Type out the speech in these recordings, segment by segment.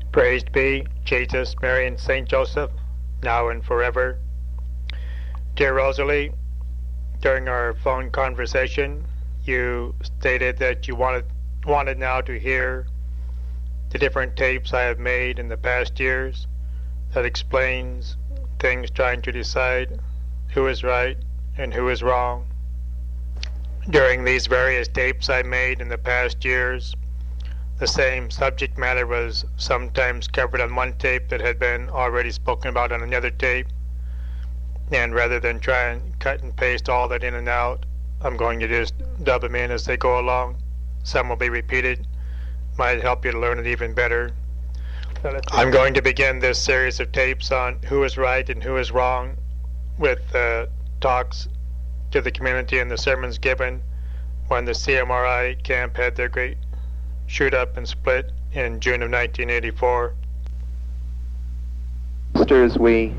Praised be Jesus, Mary, and Saint Joseph, now and forever. Dear Rosalie, during our phone conversation, you stated that you wanted now to hear the different tapes I have made in the past years that explains things trying to decide who is right and who is wrong. During these various tapes I made in the past years, the same subject matter was sometimes covered on one tape that had been already spoken about on another tape. And rather than try and cut and paste all that in and out, I'm going to just dub them in as they go along. Some will be repeated. Might help you to learn it even better. I'm going to begin this series of tapes on who is right and who is wrong with talks to the community and the sermons given when the CMRI camp had their great shoot up and split in June of 1984. Sisters, we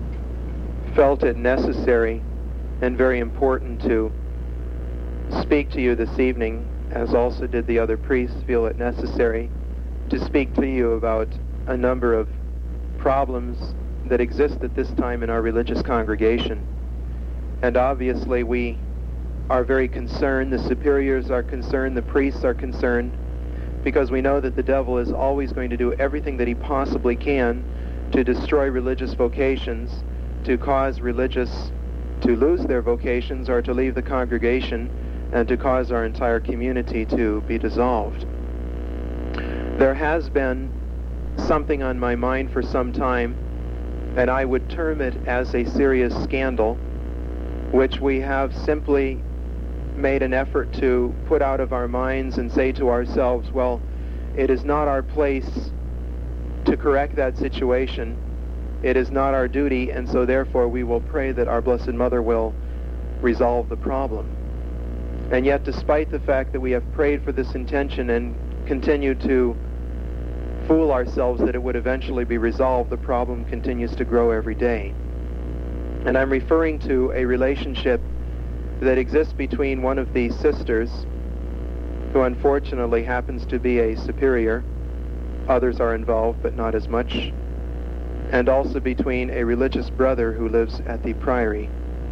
felt it necessary and very important to speak to you this evening, as also did the other priests feel it necessary to speak to you about a number of problems that exist at this time in our religious congregation. And obviously we are very concerned, the superiors are concerned, the priests are concerned, because we know that the devil is always going to do everything that he possibly can to destroy religious vocations, to cause religious to lose their vocations or to leave the congregation, and to cause our entire community to be dissolved. There has been something on my mind for some time, and I would term it as a serious scandal, which we have simply made an effort to put out of our minds and say to ourselves, well, it is not our place to correct that situation. It is not our duty, and so therefore we will pray that our Blessed Mother will resolve the problem. And yet, despite the fact that we have prayed for this intention and continue to fool ourselves that it would eventually be resolved, the problem continues to grow every day. And I'm referring to a relationship that exists between one of the sisters, who unfortunately happens to be a superior. Others are involved, but not as much. And also between a religious brother who lives at the priory.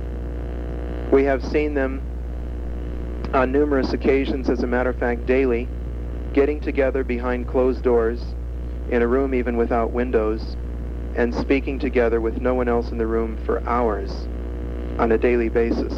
We have seen them on numerous occasions, as a matter of fact daily, getting together behind closed doors, in a room even without windows, and speaking together with no one else in the room for hours on a daily basis.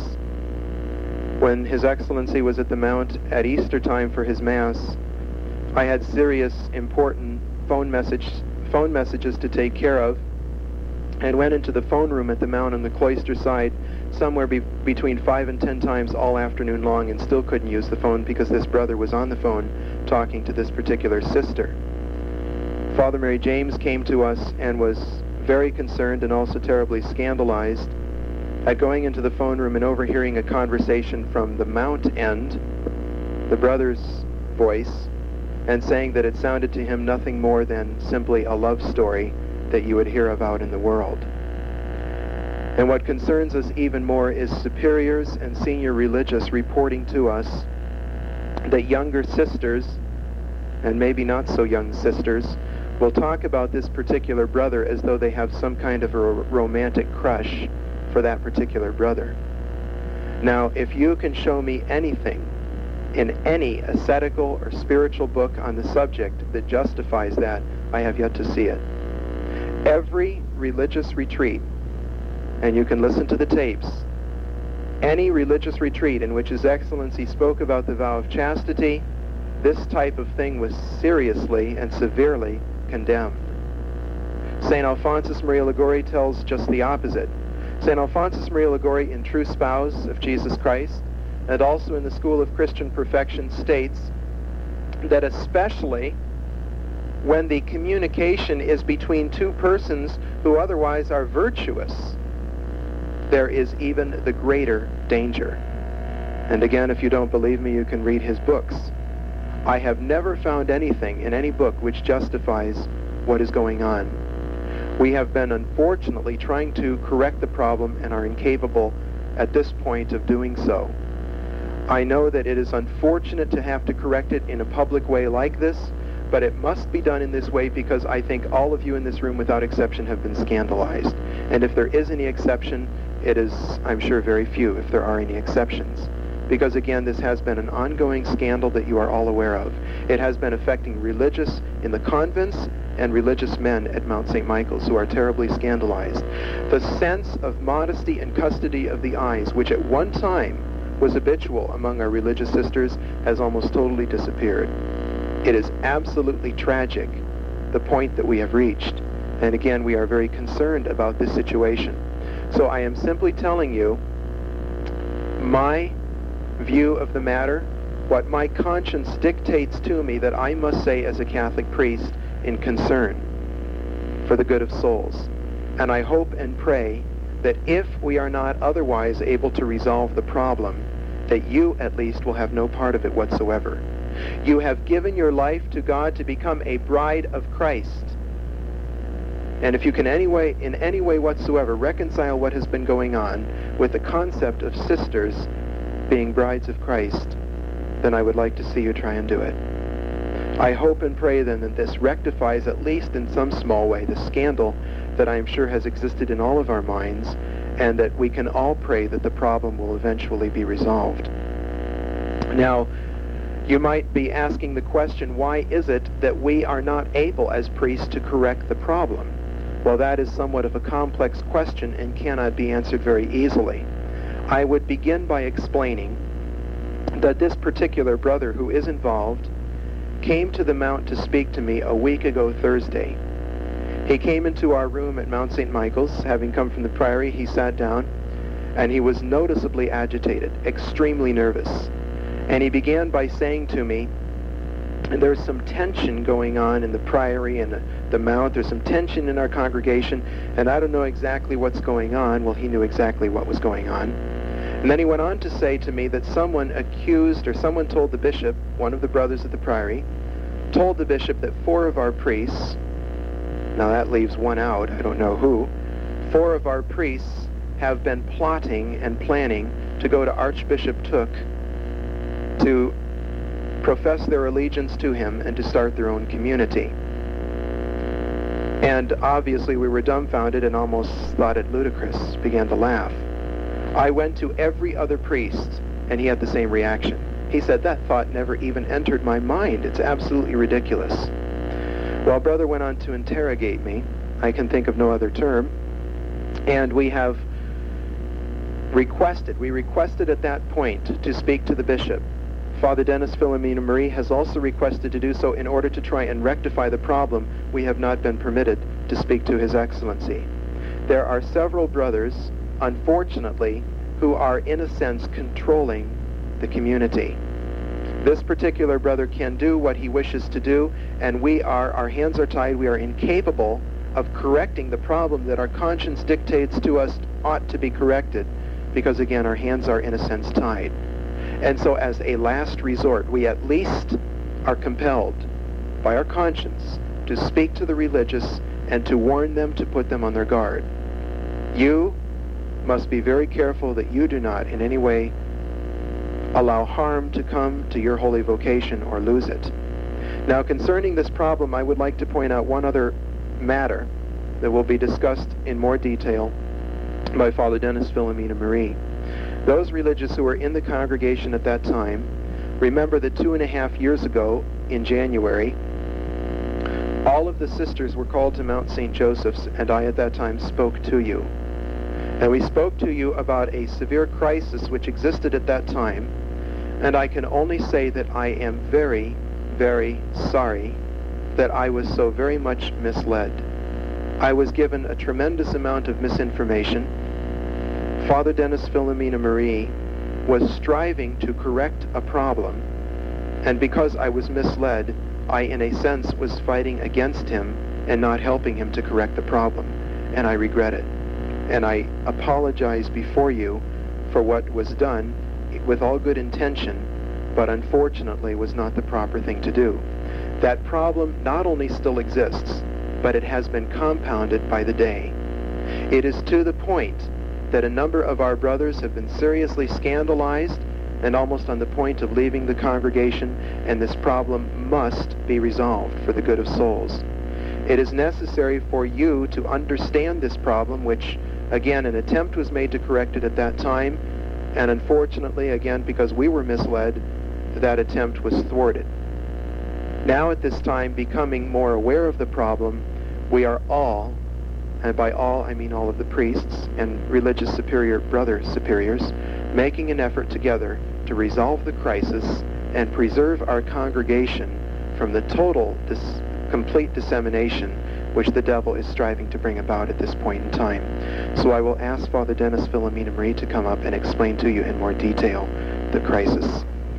When His Excellency was at the Mount at Easter time for his Mass, I had serious, important phone messages to take care of, and went into the phone room at the Mount on the cloister side somewhere between 5 and 10 times all afternoon long, and still couldn't use the phone because this brother was on the phone talking to this particular sister. Father Mary James came to us and was very concerned and also terribly scandalized at going into the phone room and overhearing a conversation from the Mount end, the brother's voice, and saying that it sounded to him nothing more than simply a love story that you would hear about in the world. And what concerns us even more is superiors and senior religious reporting to us that younger sisters, and maybe not so young sisters, will talk about this particular brother as though they have some kind of a romantic crush for that particular brother. Now, if you can show me anything in any ascetical or spiritual book on the subject that justifies that, I have yet to see it. Every religious retreat, and you can listen to the tapes, any religious retreat in which His Excellency spoke about the vow of chastity, this type of thing was seriously and severely condemned. St. Alphonsus Maria Liguori tells just the opposite. St. Alphonsus Maria Liguori, in True Spouse of Jesus Christ, and also in the School of Christian Perfection, states that especially when the communication is between two persons who otherwise are virtuous, there is even the greater danger. And again, if you don't believe me, you can read his books. I have never found anything in any book which justifies what is going on. We have been, unfortunately, trying to correct the problem and are incapable at this point of doing so. I know that it is unfortunate to have to correct it in a public way like this, but it must be done in this way because I think all of you in this room without exception have been scandalized. And if there is any exception, it is, I'm sure, very few, if there are any exceptions. Because again, this has been an ongoing scandal that you are all aware of. It has been affecting religious in the convents and religious men at Mount St. Michael's who are terribly scandalized. The sense of modesty and custody of the eyes, which at one time was habitual among our religious sisters, has almost totally disappeared. It is absolutely tragic, the point that we have reached. And again, we are very concerned about this situation. So I am simply telling you my view of the matter, what my conscience dictates to me that I must say as a Catholic priest in concern for the good of souls. And I hope and pray that if we are not otherwise able to resolve the problem, that you at least will have no part of it whatsoever. You have given your life to God to become a bride of Christ. And if you can in any way whatsoever reconcile what has been going on with the concept of sisters being brides of Christ, then I would like to see you try and do it. I hope and pray then that this rectifies, at least in some small way, the scandal that I am sure has existed in all of our minds, and that we can all pray that the problem will eventually be resolved. Now, you might be asking the question, why is it that we are not able as priests to correct the problem? Well, that is somewhat of a complex question and cannot be answered very easily. I would begin by explaining that this particular brother who is involved came to the Mount to speak to me a week ago Thursday. He came into our room at Mount St. Michael's. Having come from the Priory, he sat down, and he was noticeably agitated, extremely nervous. And he began by saying to me, there's some tension going on in the Priory and the Mount. There's some tension in our congregation, and I don't know exactly what's going on. Well, he knew exactly what was going on. And then he went on to say to me that someone told the bishop, one of the brothers at the Priory, told the bishop that 4 of our priests, now that leaves one out, I don't know who, 4 of our priests have been plotting and planning to go to Archbishop Took to profess their allegiance to him and to start their own community. And obviously we were dumbfounded and almost thought it ludicrous, began to laugh. I went to every other priest, and he had the same reaction. He said, that thought never even entered my mind. It's absolutely ridiculous. Well, brother went on to interrogate me. I can think of no other term. And we requested at that point to speak to the bishop. Father Dennis Philomena Marie has also requested to do so in order to try and rectify the problem. We have not been permitted to speak to His Excellency. There are several brothers, unfortunately, who are in a sense controlling the community. This particular brother can do what he wishes to do, and our hands are tied. We are incapable of correcting the problem that our conscience dictates to us ought to be corrected, because again, our hands are in a sense tied. And so as a last resort, we at least are compelled by our conscience to speak to the religious and to warn them to put them on their guard. You must be very careful that you do not in any way allow harm to come to your holy vocation or lose it. Now, concerning this problem, I would like to point out one other matter that will be discussed in more detail by Father Dennis Philomena Marie. Those religious who were in the congregation at that time remember that 2.5 years ago, in January, all of the sisters were called to Mount St. Joseph's, and I at that time spoke to you. And we spoke to you about a severe crisis which existed at that time, and I can only say that I am very, very sorry that I was so very much misled. I was given a tremendous amount of misinformation. Father Dennis Philomena Marie was striving to correct a problem, and because I was misled, I in a sense was fighting against him and not helping him to correct the problem, and I regret it. And I apologize before you for what was done with all good intention, but unfortunately was not the proper thing to do. That problem not only still exists, but it has been compounded by the day. It is to the point that a number of our brothers have been seriously scandalized and almost on the point of leaving the congregation, and this problem must be resolved for the good of souls. It is necessary for you to understand this problem, which, again, an attempt was made to correct it at that time, and unfortunately, again, because we were misled, that attempt was thwarted. Now at this time, becoming more aware of the problem, we are all, and by all I mean all of the priests and religious superior brother superiors, making an effort together to resolve the crisis and preserve our congregation from the total complete dissemination which the devil is striving to bring about at this point in time. So I will ask Father Dennis Philomena Marie to come up and explain to you in more detail the crisis.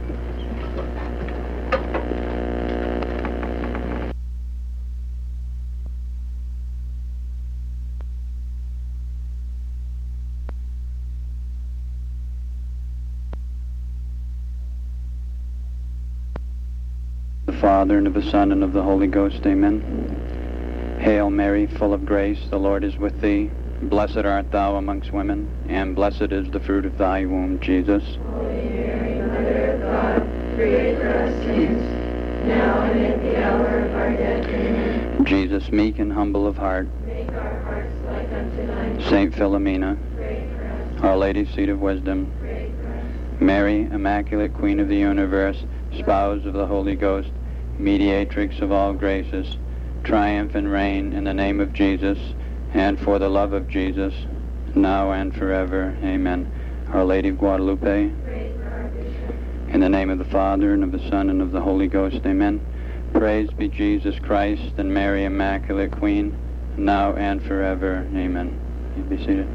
The Father, and of the Son, and of the Holy Ghost. Amen. Hail Mary, full of grace, the Lord is with thee. Blessed art thou amongst women, and blessed is the fruit of thy womb, Jesus. Holy Mary, Mother of God, pray for us sinners, now and at the hour of our death. Amen. Jesus, meek and humble of heart, make our hearts like unto thine. Saint Philomena, Pray for us. Our Lady, seat of wisdom, Pray for us. Mary, immaculate Queen of the universe, spouse of the Holy Ghost, mediatrix of all graces, triumph and reign in the name of Jesus, and for the love of Jesus, now and forever. Amen. Our Lady of Guadalupe, Pray for our bishop. in the name of the Father, and of the Son, and of the Holy Ghost. Amen. Praise be Jesus Christ and Mary, immaculate Queen, now and forever. Amen. You be seated.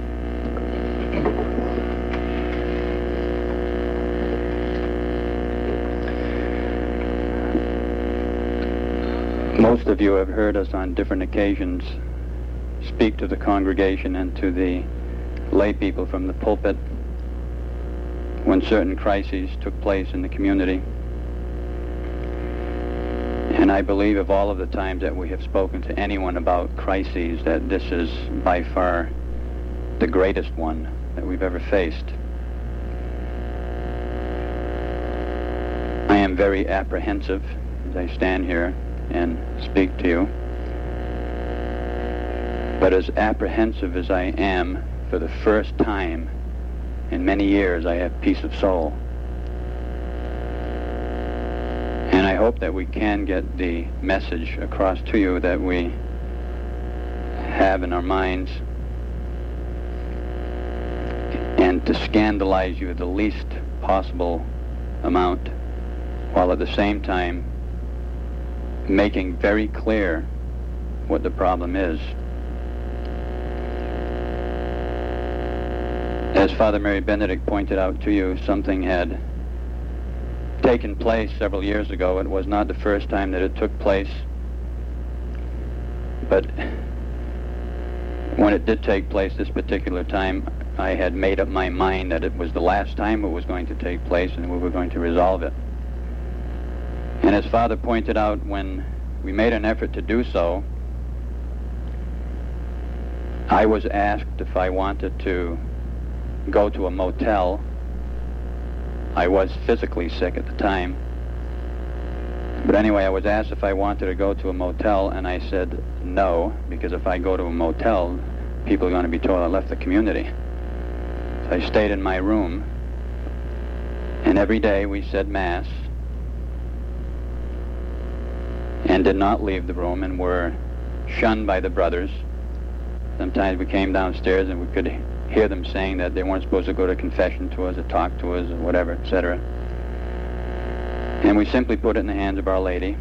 Most of you have heard us on different occasions speak to the congregation and to the lay people from the pulpit when certain crises took place in the community. And I believe of all of the times that we have spoken to anyone about crises, that this is by far the greatest one that we've ever faced. I am very apprehensive as I stand here and speak to you. But as apprehensive as I am, for the first time in many years, I have peace of soul. And I hope that we can get the message across to you that we have in our minds, and to scandalize you the least possible amount, while at the same time making very clear what the problem is. As Father Mary Benedict pointed out to you, something had taken place several years ago. It was not the first time that it took place, but when it did take place this particular time, I had made up my mind that it was the last time it was going to take place and we were going to resolve it. And as Father pointed out, when we made an effort to do so, I was asked if I wanted to go to a motel. I was physically sick at the time. But anyway, I was asked if I wanted to go to a motel, and I said no, because if I go to a motel, people are going to be told I left the community. So I stayed in my room, and every day we said Mass, and did not leave the room, and were shunned by the brothers. Sometimes we came downstairs and we could hear them saying that they weren't supposed to go to confession to us or talk to us or whatever, etc. And we simply put it in the hands of Our Lady.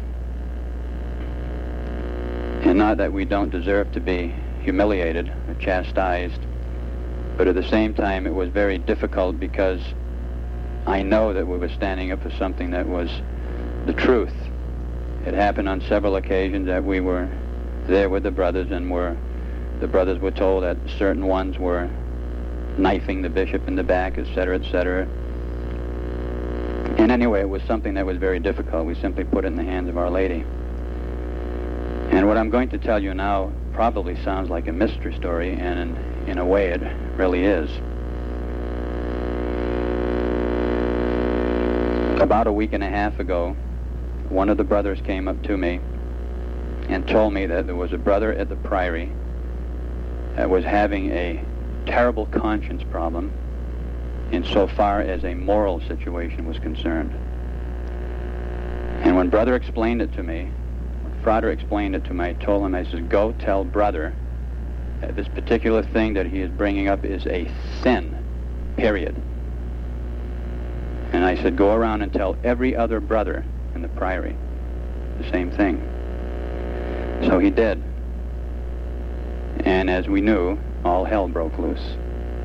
And not that we don't deserve to be humiliated or chastised, but at the same time it was very difficult, because I know that we were standing up for something that was the truth. It happened on several occasions that we were there with the brothers, and the brothers were told that certain ones were knifing the bishop in the back, etc., etc. And anyway, it was something that was very difficult. We simply put it in the hands of Our Lady. And what I'm going to tell you now probably sounds like a mystery story, and in a way it really is. About a week and a half ago, one of the brothers came up to me and told me that there was a brother at the Priory that was having a terrible conscience problem insofar as a moral situation was concerned. And when Brother explained it to me, when Frater explained it to me, I told him, I said, go tell Brother that this particular thing that he is bringing up is a sin, period. And I said, go around and tell every other brother in the Priory the same thing. So he did. And as we knew, all hell broke loose.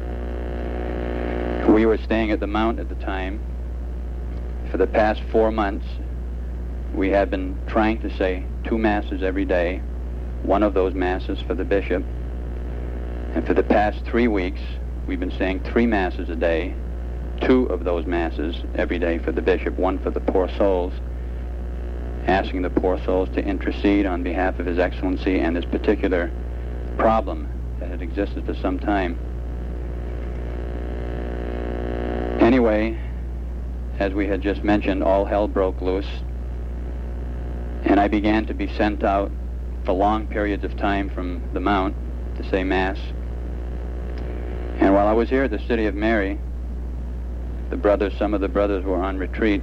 We were staying at the Mount at the time. For the past 4 months, we had been trying to say 2 masses every day, one of those masses for the bishop. And for the past 3 weeks, we've been saying 3 masses a day, 2 of those masses every day for the bishop, one for the poor souls, asking the poor souls to intercede on behalf of His Excellency and this particular problem that had existed for some time. Anyway, as we had just mentioned, all hell broke loose, and I began to be sent out for long periods of time from the Mount to say Mass. And while I was here at the City of Mary, some of the brothers were on retreat,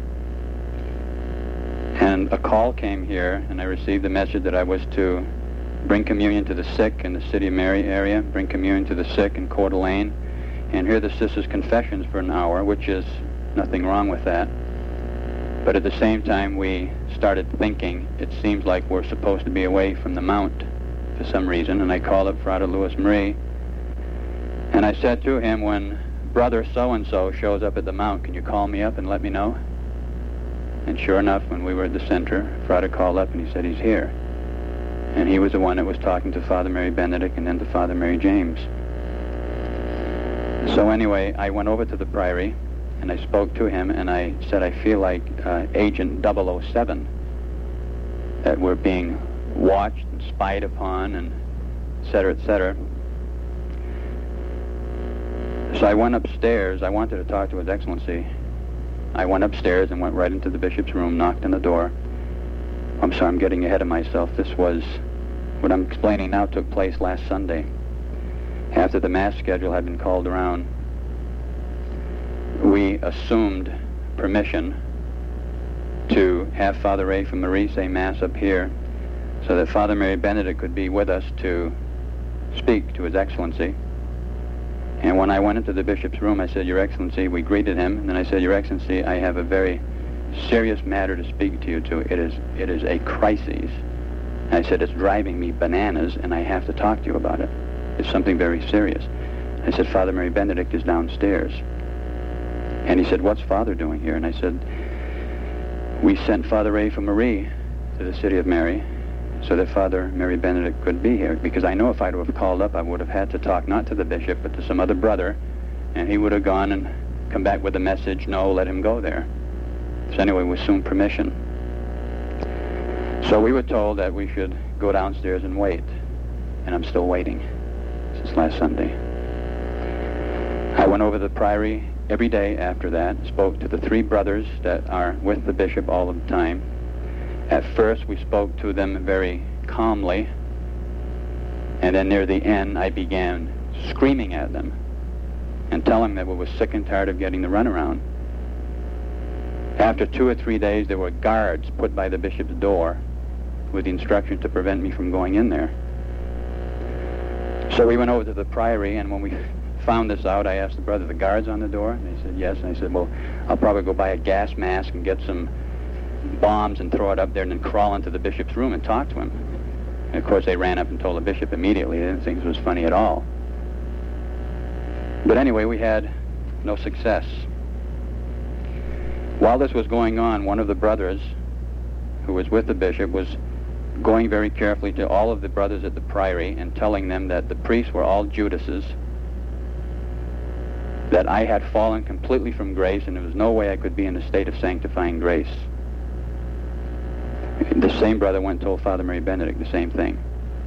and a call came here, and I received the message that I was to bring communion to the sick in the City of Mary area, bring communion to the sick in Coeur d'Alene, and hear the sisters' confessions for an hour, which is nothing wrong with that. But at the same time, we started thinking, it seems like we're supposed to be away from the Mount for some reason, and I called up Frater Louis Marie, and I said to him, when Brother so-and-so shows up at the Mount, can you call me up and let me know? And sure enough, when we were at the center, Frater called up and he said he's here. And he was the one that was talking to Father Mary Benedict and then to Father Mary James. So anyway, I went over to the Priory and I spoke to him and I said, I feel like Agent 007, that we're being watched and spied upon and et cetera, et cetera. So I went upstairs. I wanted to talk to His Excellency. I went upstairs and went right into the bishop's room, knocked on the door. I'm sorry, I'm getting ahead of myself. This was, what I'm explaining now took place last Sunday. After the Mass schedule had been called around, we assumed permission to have Father Ray from Marie say Mass up here so that Father Mary Benedict could be with us to speak to His Excellency. And when I went into the bishop's room, I said, Your Excellency, we greeted him, and then I said, Your Excellency, I have a very serious matter to speak to you to. It is a crisis. I said, it's driving me bananas, and I have to talk to you about it. It's something very serious. I said, Father Mary Benedict is downstairs. And he said, what's Father doing here? And I said, we sent Father Ray from Marie to the City of Mary so that Father Mary Benedict could be here, because I know if I'd have called up, I would have had to talk not to the bishop, but to some other brother, and he would have gone and come back with a message, no, let him go there. So anyway, we assumed permission. So we were told that we should go downstairs and wait, and I'm still waiting since last Sunday. I went over to the Priory every day after that, spoke to the 3 brothers that are with the bishop all of the time. At first, we spoke to them very calmly, and then near the end, I began screaming at them and telling them that we were sick and tired of getting the runaround. After 2 or 3 days, there were guards put by the bishop's door with the instruction to prevent me from going in there. So we went over to the Priory, and when we found this out, I asked the brother, the guards on the door? And they said, yes. And I said, well, I'll probably go buy a gas mask and get some bombs and throw it up there and then crawl into the bishop's room and talk to him. And of course, they ran up and told the bishop immediately. They didn't think this was funny at all. But anyway, we had no success. While this was going on, one of the brothers who was with the bishop was going very carefully to all of the brothers at the Priory and telling them that the priests were all Judases, that I had fallen completely from grace and there was no way I could be in a state of sanctifying grace. The same brother went and told Father Mary Benedict the same thing.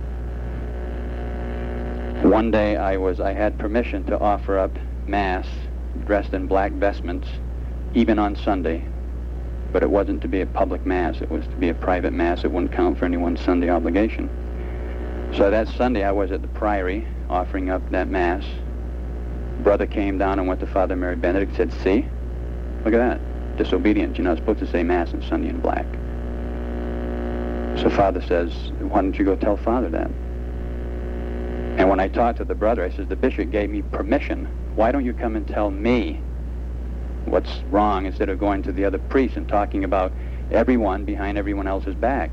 One day I had permission to offer up Mass dressed in black vestments even on Sunday, but it wasn't to be a public Mass. It was to be a private Mass. It wouldn't count for anyone's Sunday obligation. So that Sunday I was at the Priory offering up that Mass. Brother came down and went to Father Mary Benedict, said, see, look at that, disobedience. You're not supposed to say Mass on Sunday in black. So Father says, why don't you go tell Father that? And when I talked to the brother, I says, the bishop gave me permission. Why don't you come and tell me what's wrong instead of going to the other priests and talking about everyone behind everyone else's back?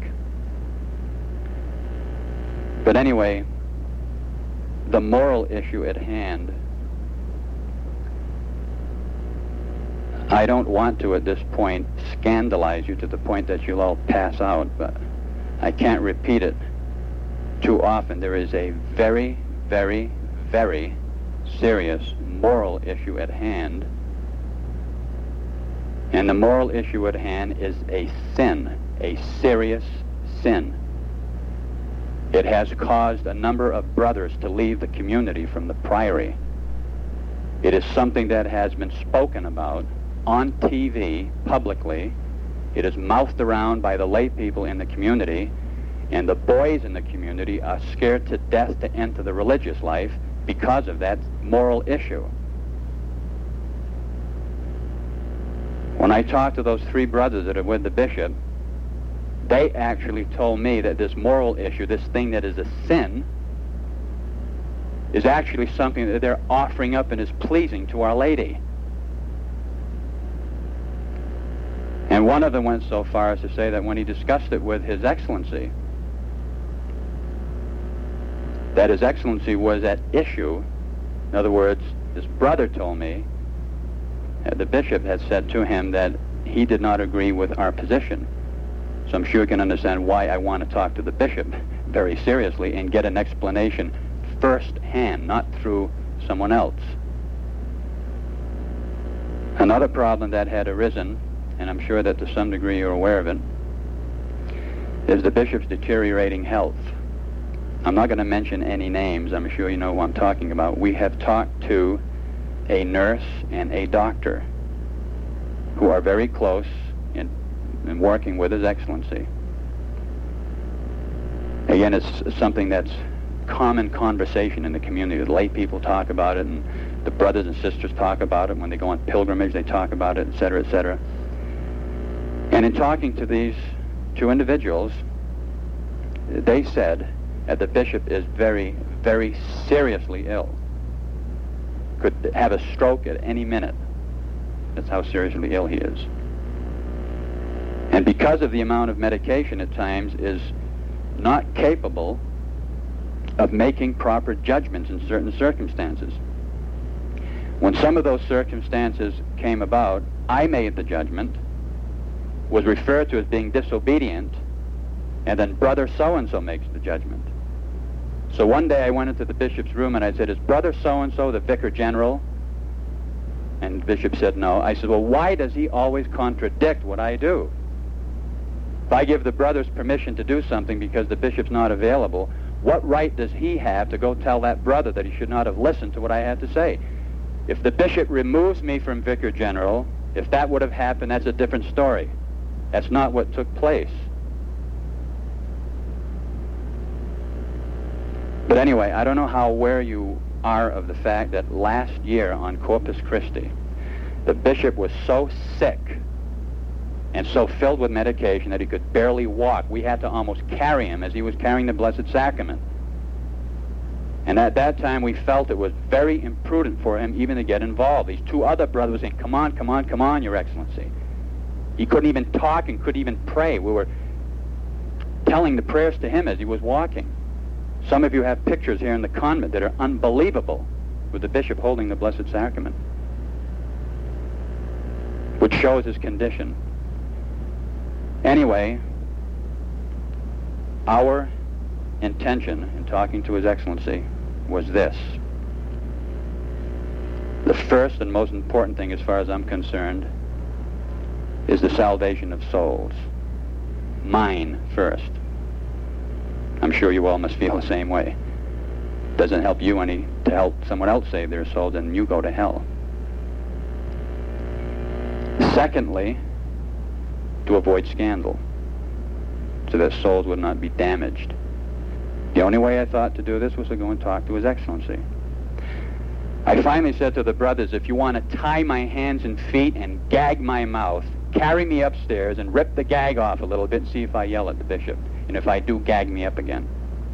But anyway, the moral issue at hand, I don't want to at this point scandalize you to the point that you'll all pass out, but I can't repeat it too often. There is a very, very, very serious moral issue at hand. And the moral issue at hand is a sin, a serious sin. It has caused a number of brothers to leave the community from the Priory. It is something that has been spoken about on TV publicly. It is mouthed around by the lay people in the community, and the boys in the community are scared to death to enter the religious life because of that moral issue. When I talked to those three brothers that are with the bishop, they actually told me that this moral issue, this thing that is a sin, is actually something that they're offering up and is pleasing to Our Lady. And one of them went so far as to say that when he discussed it with His Excellency, that His Excellency was at issue. In other words, his brother told me, the bishop had said to him that he did not agree with our position. So I'm sure you can understand why I want to talk to the bishop very seriously and get an explanation firsthand, not through someone else. Another problem that had arisen, and I'm sure that to some degree you're aware of it, is the bishop's deteriorating health. I'm not going to mention any names. I'm sure you know who I'm talking about. We have talked to a nurse and a doctor who are very close in working with His Excellency. Again, it's something that's common conversation in the community. The lay people talk about it, and the brothers and sisters talk about it. When they go on pilgrimage, they talk about it, etc., etc. And in talking to these two individuals, they said that the bishop is very, very seriously ill. Could have a stroke at any minute. That's how seriously ill he is. And because of the amount of medication at times, is not capable of making proper judgments in certain circumstances. When some of those circumstances came about, I made the judgment, was referred to as being disobedient, and then brother so-and-so makes the judgment. So one day I went into the bishop's room and I said, is brother so-and-so the vicar general? And the bishop said no. I said, well, why does he always contradict what I do? If I give the brothers permission to do something because the bishop's not available, what right does he have to go tell that brother that he should not have listened to what I had to say? If the bishop removes me from vicar general, if that would have happened, that's a different story. That's not what took place. But anyway, I don't know how aware you are of the fact that last year on Corpus Christi, the bishop was so sick and so filled with medication that he could barely walk. We had to almost carry him as he was carrying the Blessed Sacrament. And at that time, we felt it was very imprudent for him even to get involved. These two other brothers were saying, come on, come on, come on, Your Excellency. He couldn't even talk and couldn't even pray. We were telling the prayers to him as he was walking. Some of you have pictures here in the convent that are unbelievable with the bishop holding the Blessed Sacrament, which shows his condition. Anyway, our intention in talking to His Excellency was this. The first and most important thing, as far as I'm concerned, is the salvation of souls. Mine first. I'm sure you all must feel the same way. It doesn't help you any to help someone else save their soul, then you go to hell. Secondly, to avoid scandal, so that souls would not be damaged. The only way I thought to do this was to go and talk to His Excellency. I finally said to the brothers, if you want to tie my hands and feet and gag my mouth, carry me upstairs and rip the gag off a little bit and see if I yell at the bishop. And if I do, gag me up again.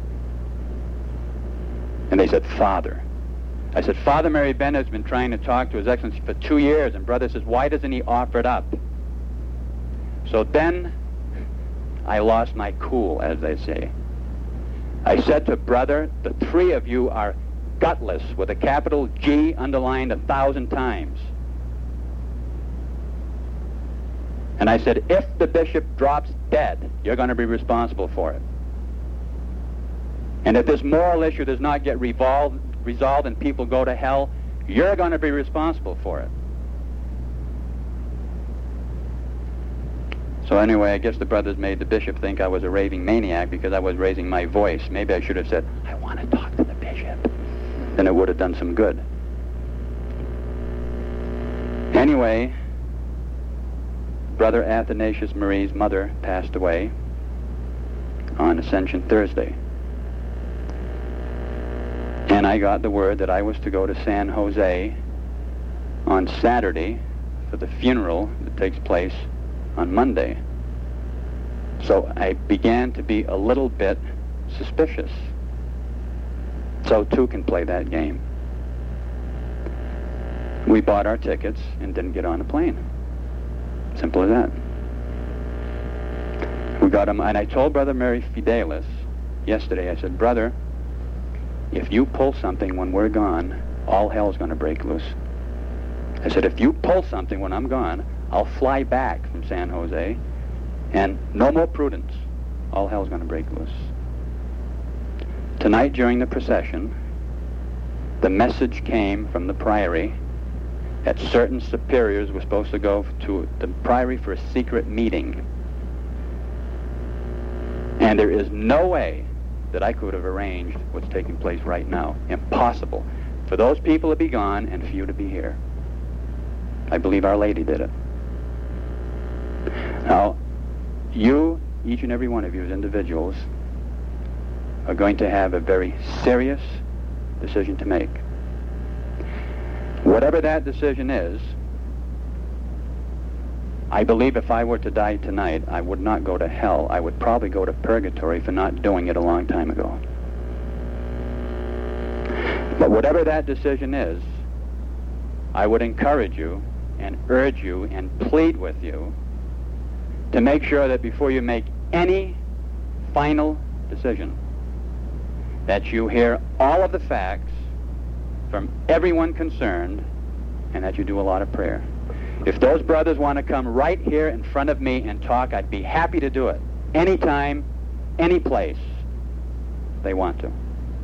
And they said, Father. I said, Father Mary Bennett has been trying to talk to His Excellency for 2 years. And brother says, why doesn't he offer it up? So then I lost my cool, as they say. I said to brother, the three of you are gutless, with a capital G underlined 1,000 times. And I said, if the bishop drops dead, you're going to be responsible for it. And if this moral issue does not get resolved and people go to hell, you're going to be responsible for it. So anyway, I guess the brothers made the bishop think I was a raving maniac because I was raising my voice. Maybe I should have said, I want to talk to the bishop. Then it would have done some good. Anyway, Brother Athanasius Marie's mother passed away on Ascension Thursday. And I got the word that I was to go to San Jose on Saturday for the funeral that takes place on Monday. So I began to be a little bit suspicious. So two can play that game. We bought our tickets and didn't get on a plane. Simple as that. We got them, and I told Brother Mary Fidelis yesterday, I said, brother, if you pull something when we're gone, all hell's going to break loose. I said, if you pull something when I'm gone, I'll fly back from San Jose, and no more Prudence. All hell's going to break loose. Tonight during the procession, the message came from the Priory that certain superiors were supposed to go to the Priory for a secret meeting. And there is no way that I could have arranged what's taking place right now. Impossible. For those people to be gone and for you to be here. I believe Our Lady did it. Now, you, each and every one of you as individuals, are going to have a very serious decision to make. Whatever that decision is, I believe if I were to die tonight, I would not go to hell. I would probably go to purgatory for not doing it a long time ago. But whatever that decision is, I would encourage you and urge you and plead with you to make sure that before you make any final decision, that you hear all of the facts from everyone concerned, and that you do a lot of prayer. If those brothers want to come right here in front of me and talk, I'd be happy to do it. Anytime, any place they want to.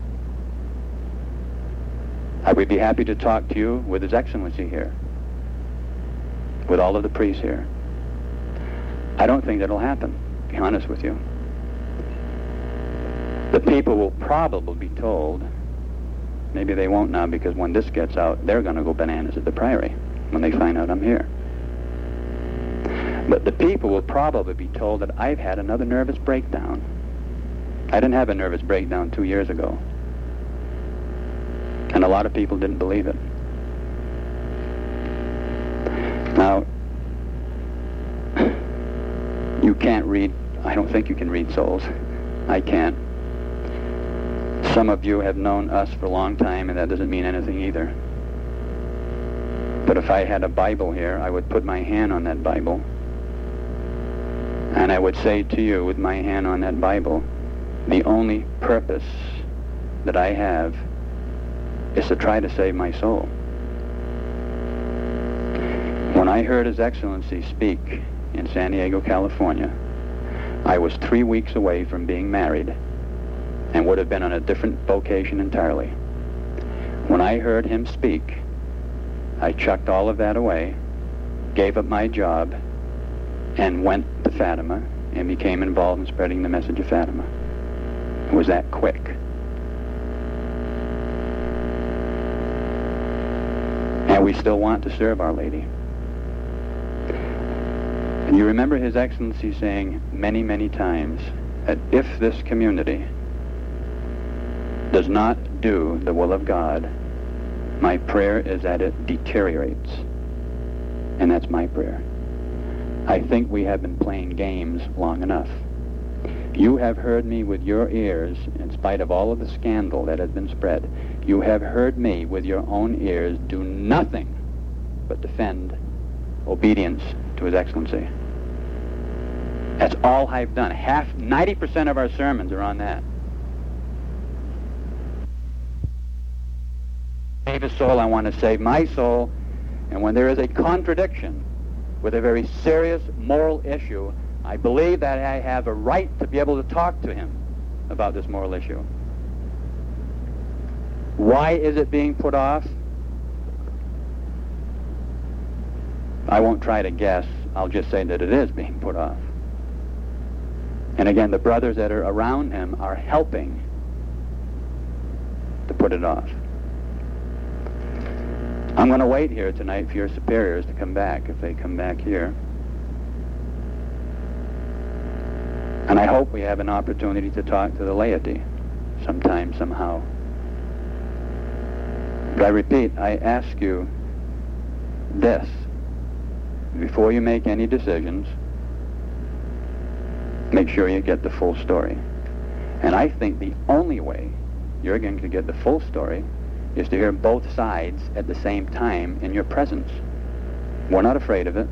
I would be happy to talk to you with His Excellency here, with all of the priests here. I don't think that'll happen, to be honest with you. The people will probably be told, maybe they won't now, because when this gets out, they're going to go bananas at the Priory when they find out I'm here. But the people will probably be told that I've had another nervous breakdown. I didn't have a nervous breakdown 2 years ago. And a lot of people didn't believe it. Now, you can't read, I don't think you can read souls. I can't. Some of you have known us for a long time, and that doesn't mean anything either. But if I had a Bible here, I would put my hand on that Bible, and I would say to you with my hand on that Bible, the only purpose that I have is to try to save my soul. When I heard His Excellency speak in San Diego, California, I was 3 weeks away from being married and would have been on a different vocation entirely. When I heard him speak, I chucked all of that away, gave up my job, and went to Fatima and became involved in spreading the message of Fatima. It was that quick. And we still want to serve Our Lady. And you remember His Excellency saying many, many times that if this community does not do the will of God, my prayer is that it deteriorates. And that's my prayer. I think we have been playing games long enough. You have heard me with your ears, in spite of all of the scandal that has been spread. You have heard me with your own ears do nothing but defend obedience to His Excellency. That's all I've done. 90% of our sermons are on that. Save a soul, I want to save my soul. And when there is a contradiction with a very serious moral issue, I believe that I have a right to be able to talk to him about this moral issue. Why is it being put off? I won't try to guess. I'll just say that it is being put off. And again, the brothers that are around him are helping to put it off. I'm going to wait here tonight for your superiors to come back, if they come back here. And I hope we have an opportunity to talk to the laity sometime, somehow. But I repeat, I ask you this. Before you make any decisions, make sure you get the full story. And I think the only way you're going to get the full story is to hear both sides at the same time in your presence. We're not afraid of it.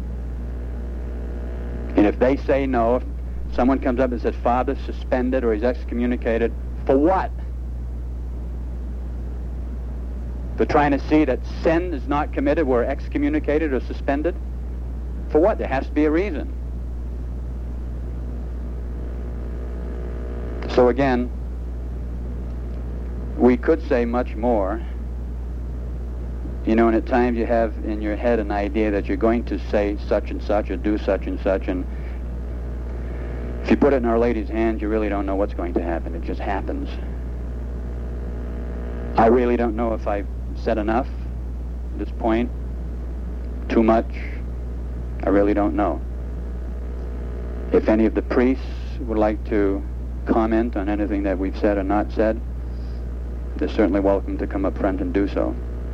And if they say no, if someone comes up and says, Father's suspended or he's excommunicated, for what? For trying to see that sin is not committed, we're excommunicated or suspended? For what? There has to be a reason. So again, we could say much more, and at times you have in your head an idea that you're going to say such and such or do such and such, and if you put it in Our Lady's hands, you really don't know what's going to happen. It just happens. I really don't know if I've said enough at this point, too much. I really don't know. If any of the priests would like to comment on anything that we've said or not said, they're certainly welcome to come up front and do so.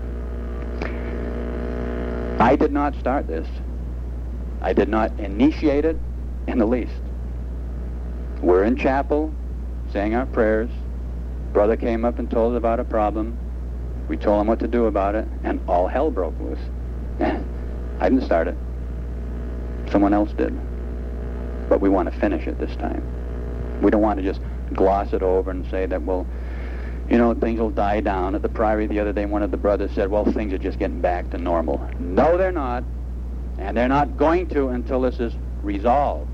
I did not start this. I did not initiate it in the least. We're in chapel, saying our prayers. Brother came up and told us about a problem. We told him what to do about it, and all hell broke loose. I didn't start it. Someone else did. But we want to finish it this time. We don't want to just gloss it over and say that, well, things will die down. At the Priory the other day, one of the brothers said, well, things are just getting back to normal. No, they're not. And they're not going to until this is resolved.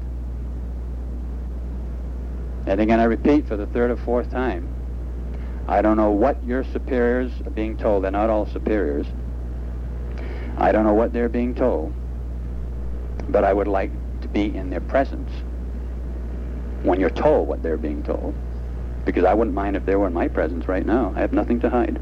And again, I repeat for the third or fourth time, I don't know what your superiors are being told. They're not all superiors. I don't know what they're being told. But I would like to be in their presence when you're told what they're being told. Because I wouldn't mind if they were in my presence right now. I have nothing to hide.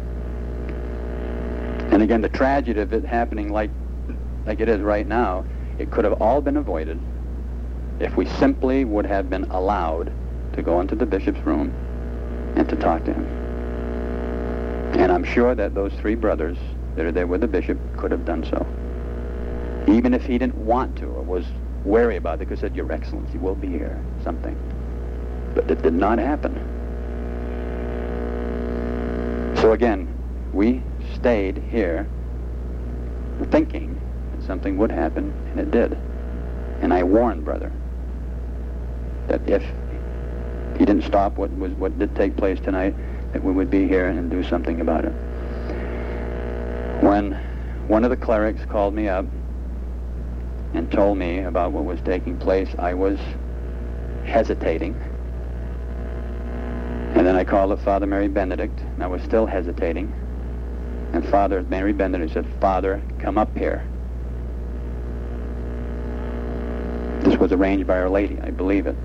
And again, the tragedy of it happening like it is right now, it could have all been avoided if we simply would have been allowed to go into the bishop's room and to talk to him. And I'm sure that those three brothers that are there with the bishop could have done so. Even if he didn't want to or was wary about it, because he said, Your Excellency, we'll be here, something. But it did not happen. So again, we stayed here thinking that something would happen, and it did. And I warned Brother that if he didn't stop what did take place tonight, that we would be here and do something about it. When one of the clerics called me up and told me about what was taking place, I was hesitating. And then I called up Father Mary Benedict, and I was still hesitating. And Father Mary Benedict said, Father, come up here. This was arranged by Our Lady, I believe it.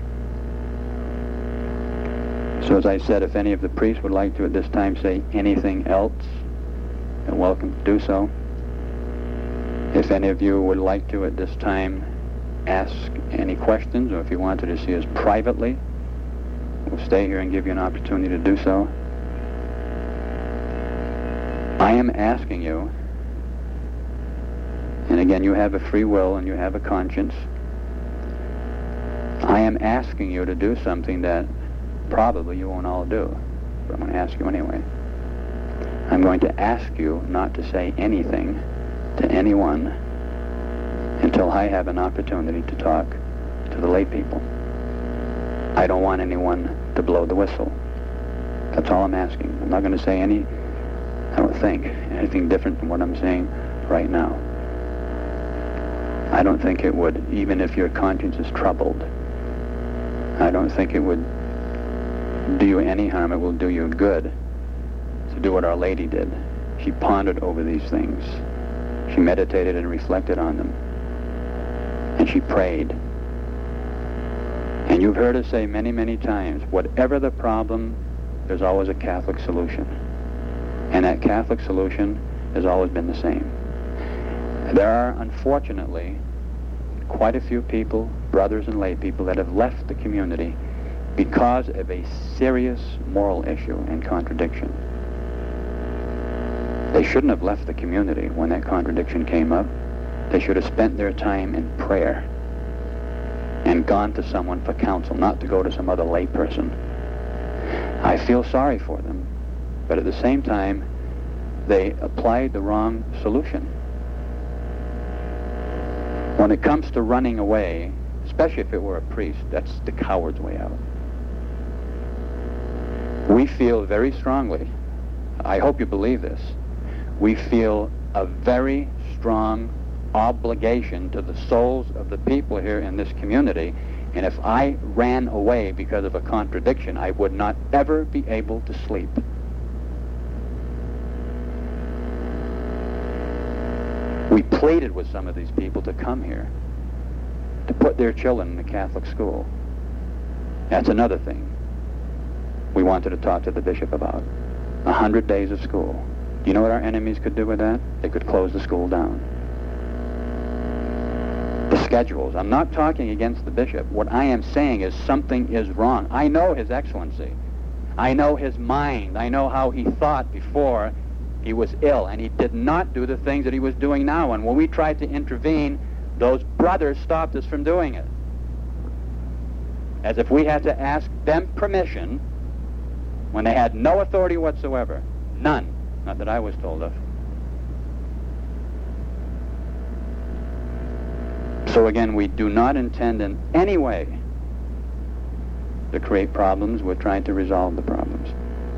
So as I said, if any of the priests would like to at this time say anything else, they're welcome to do so. If any of you would like to at this time ask any questions, or if you wanted to see us privately, we'll stay here and give you an opportunity to do so. I am asking you, and again, you have a free will and you have a conscience. I am asking you to do something that probably you won't all do, but I'm going to ask you anyway. I'm going to ask you not to say anything to anyone until I have an opportunity to talk to the lay people. I don't want anyone to blow the whistle. That's all I'm asking. I'm not going to say I don't think, anything different from what I'm saying right now. I don't think it would, even if your conscience is troubled, I don't think it would do you any harm. It will do you good to do what Our Lady did. She pondered over these things. She meditated and reflected on them. And she prayed. And you've heard us say many, many times, whatever the problem, there's always a Catholic solution. And that Catholic solution has always been the same. There are, unfortunately, quite a few people, brothers and lay people, that have left the community because of a serious moral issue and contradiction. They shouldn't have left the community when that contradiction came up. They should have spent their time in prayer and gone to someone for counsel, not to go to some other lay person. I feel sorry for them, but at the same time, they applied the wrong solution. When it comes to running away, especially if it were a priest, that's the coward's way out. We feel very strongly, I hope you believe this, we feel a very strong obligation to the souls of the people here in this community, and if I ran away because of a contradiction, I would not ever be able to sleep. We pleaded with some of these people to come here, to put their children in a Catholic school. That's another thing we wanted to talk to the bishop about. 100 days of school. Do you know what our enemies could do with that? They could close the school down. The schedules. I'm not talking against the bishop. What I am saying is something is wrong. I know His Excellency. I know his mind. I know how he thought before he was ill, and he did not do the things that he was doing now. And when we tried to intervene, those brothers stopped us from doing it. As if we had to ask them permission when they had no authority whatsoever. None. Not that I was told of. So again, we do not intend in any way to create problems. We're trying to resolve the problems.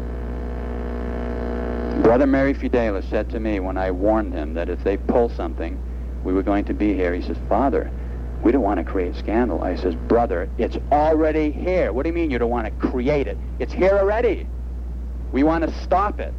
Brother Mary Fidelis said to me when I warned him that if they pull something, we were going to be here. He says, Father, we don't want to create scandal. I says, brother, it's already here. What do you mean you don't want to create it? It's here already. We want to stop it.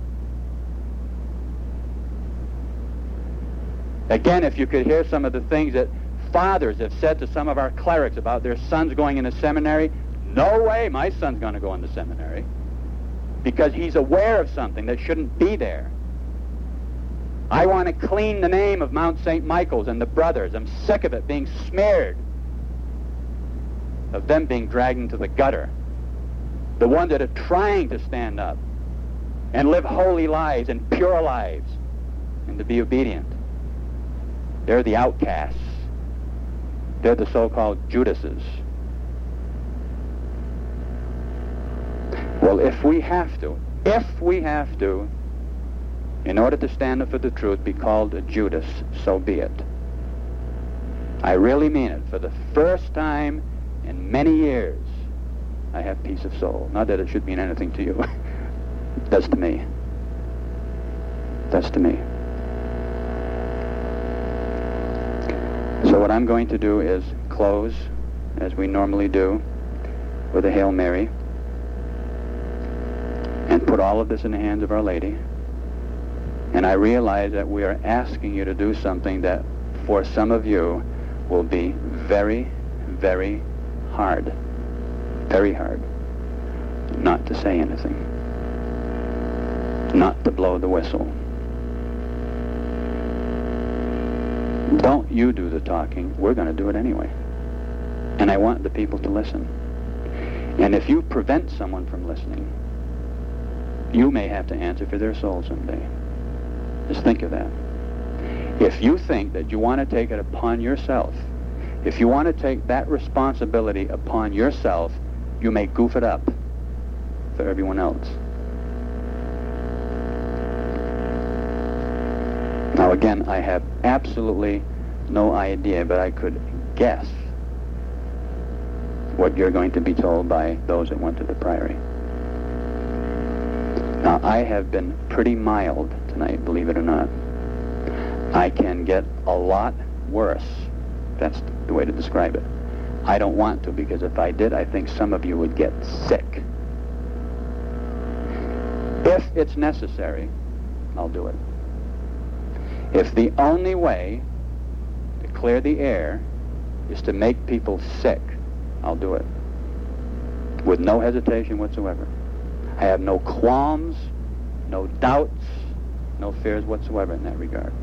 Again, if you could hear some of the things that fathers have said to some of our clerics about their sons going into seminary, no way my son's going to go into seminary, because he's aware of something that shouldn't be there. I want to clean the name of Mount St. Michael's and the brothers. I'm sick of it being smeared, of them being dragged into the gutter. The ones that are trying to stand up and live holy lives and pure lives and to be obedient. They're the outcasts. They're the so-called Judases. Well, if we have to, in order to stand up for the truth, be called a Judas, so be it. I really mean it. For the first time in many years, I have peace of soul. Not that it should mean anything to you. That's to me. That's to me. So what I'm going to do is close, as we normally do, with a Hail Mary, and put all of this in the hands of Our Lady. And I realize that we are asking you to do something that for some of you will be very, very hard. Very hard. Not to say anything. Not to blow the whistle. Don't you do the talking. We're going to do it anyway. And I want the people to listen. And if you prevent someone from listening, you may have to answer for their soul someday. Just think of that. If you think that you want to take it upon yourself, if you want to take that responsibility upon yourself, you may goof it up for everyone else. Now again, I have absolutely no idea, but I could guess what you're going to be told by those that went to the Priory. Now, I have been pretty mild tonight, believe it or not. I can get a lot worse. That's the way to describe it. I don't want to, because if I did, I think some of you would get sick. If it's necessary, I'll do it. If the only way to clear the air is to make people sick, I'll do it. With no hesitation whatsoever. I have no qualms, no doubts, no fears whatsoever in that regard.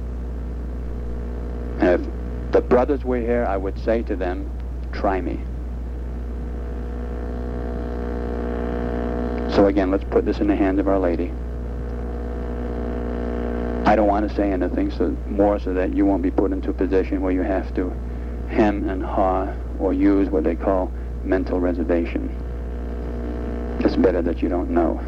And if the brothers were here, I would say to them, try me. So again, let's put this in the hands of Our Lady. I don't want to say anything more so that you won't be put into a position where you have to hem and haw or use what they call mental reservation. It's better that you don't know.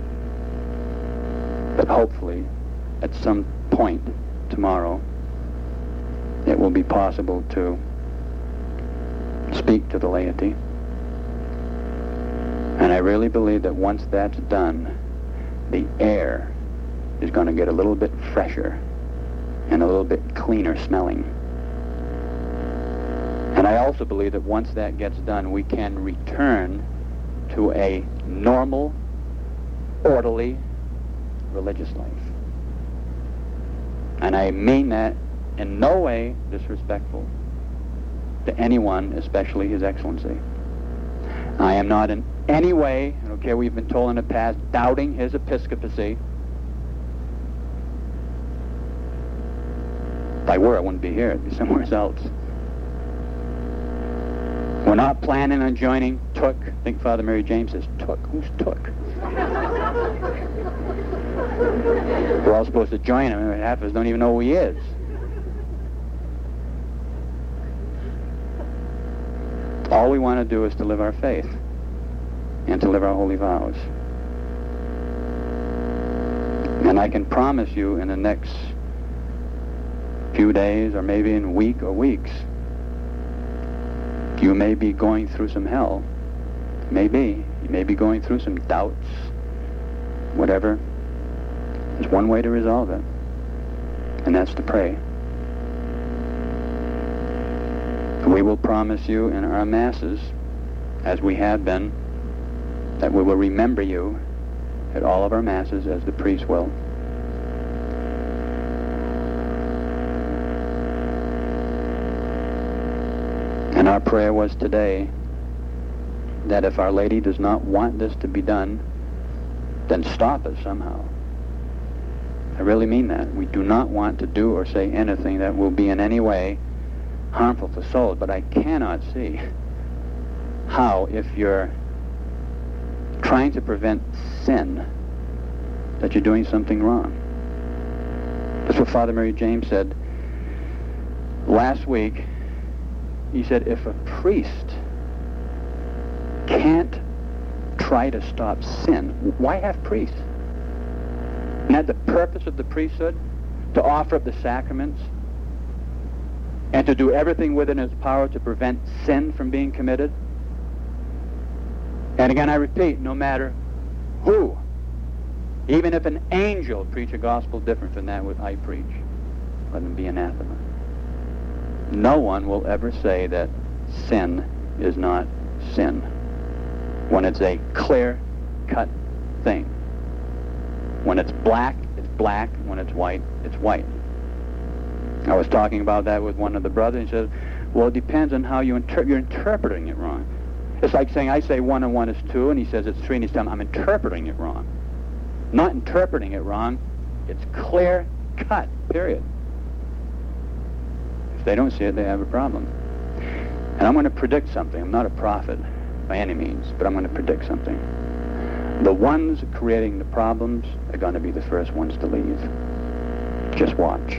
But hopefully, at some point tomorrow, it will be possible to speak to the laity. And I really believe that once that's done, the air is going to get a little bit fresher and a little bit cleaner smelling. And I also believe that once that gets done, we can return to a normal, orderly, religious life. And I mean that in no way disrespectful to anyone, especially His Excellency. I am not in any way, I don't care what we've been told in the past, doubting his episcopacy. If I were, I wouldn't be here. I'd be somewhere else. We're not planning on joining Took. I think Father Mary James says, Took? Who's Took? We're all supposed to join him. Half of us don't even know who he is. All we want to do is to live our faith and to live our holy vows. And I can promise you in the next few days, or maybe in a week or weeks, you may be going through some hell. Maybe. You may be going through some doubts, whatever. There's one way to resolve it, and that's to pray. We will promise you in our masses, as we have been, that we will remember you at all of our masses as the priest will. And our prayer was today that if Our Lady does not want this to be done, then stop us somehow. I really mean that. We do not want to do or say anything that will be in any way harmful to souls, but I cannot see how, if you're trying to prevent sin, that you're doing something wrong. That's what Father Mary James said last week. He said, if a priest can't try to stop sin, why have priests? Isn't that the purpose of the priesthood? To offer up the sacraments and to do everything within its power to prevent sin from being committed? And again, I repeat, no matter who, even if an angel preach a gospel different from that which I preach, let him be anathema. No one will ever say that sin is not sin when it's a clear-cut thing. When it's black, it's black. When it's white, it's white. I was talking about that with one of the brothers. He says, well, it depends on how you're interpreting it wrong. It's like saying, I say 1 and 1 is 2, and he says it's 3, and he's telling me I'm interpreting it wrong. Not interpreting it wrong. It's clear-cut, period. If they don't see it, they have a problem. And I'm going to predict something. I'm not a prophet by any means, but I'm going to predict something. The ones creating the problems are going to be the first ones to leave. Just watch.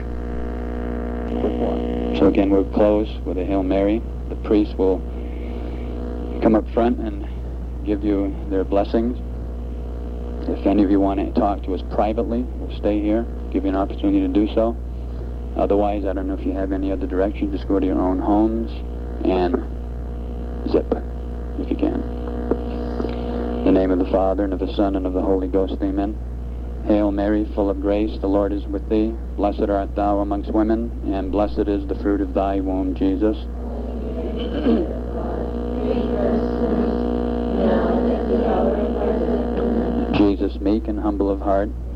So again, we'll close with a Hail Mary. The priest will come up front and give you their blessings. If any of you want to talk to us privately, we'll stay here, give you an opportunity to do so. Otherwise, I don't know if you have any other direction. Just go to your own homes and zip, if you can. In the name of the Father, and of the Son, and of the Holy Ghost, amen. Hail Mary, full of grace, the Lord is with thee. Blessed art thou amongst women, and blessed is the fruit of thy womb, Jesus. Jesus, meek and humble of heart,